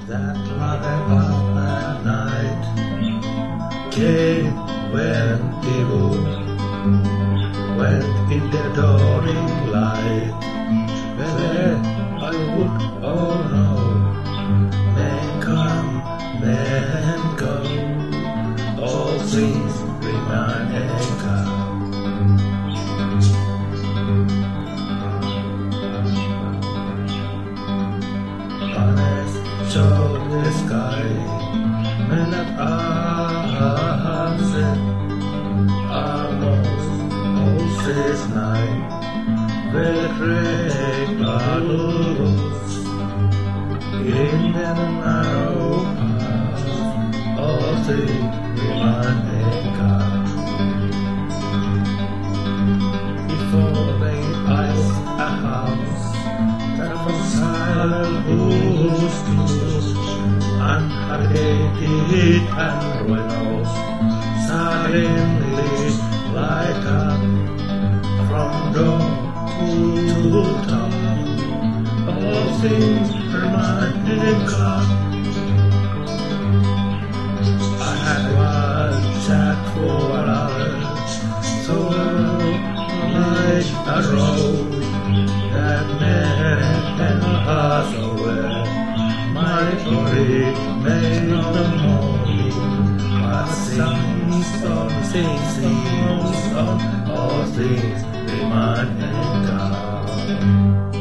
that light of the night came when evil went in the dawning light. Where I would, oh no, men come, men go, all things remain echo. Show the sky, men at sunset, almost all this night, the great battle was in the narrow path, all things remain echo. Before they eyes a house, that was silent whose unhated and ruinous, suddenly light up from dawn to dawn. All things remain calm. I had one chat for another, so like a road that met and passed away. My glory may not know me, but sings on, all things remain in God.